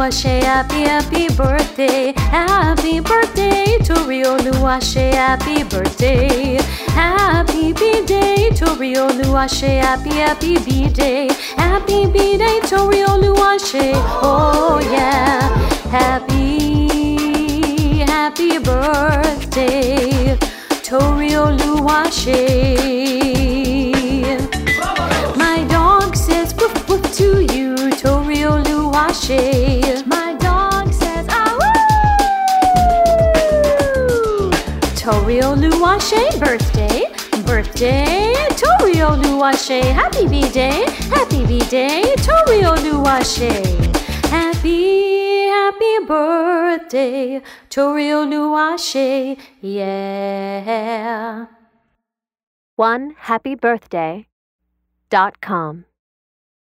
Oluwase, happy birthday. Happy birthday, Tori Oluwase, happy birthday. Happy B-Day, Tori Oluwase, happy B-Day. Happy B-Day, Tori Oluwase, oh yeah. Happy birthday, Tori Oluwase. My dog says woof woof to you, Tori Oluwase. My dog says ah woo. Tori Oluwase, birthday, Tori Oluwase. Happy B-Day, Tori Oluwase. Happy birthday, Tori Oluwase, yeah. OneHappyBirthday.com